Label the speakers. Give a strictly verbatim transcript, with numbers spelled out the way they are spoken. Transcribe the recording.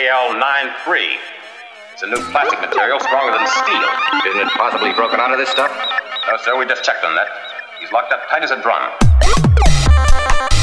Speaker 1: L nine three. It's a new plastic material stronger than steel.
Speaker 2: Isn't it possibly broken out of this stuff?
Speaker 1: No, sir, we just checked on that. He's locked up tight as a drum.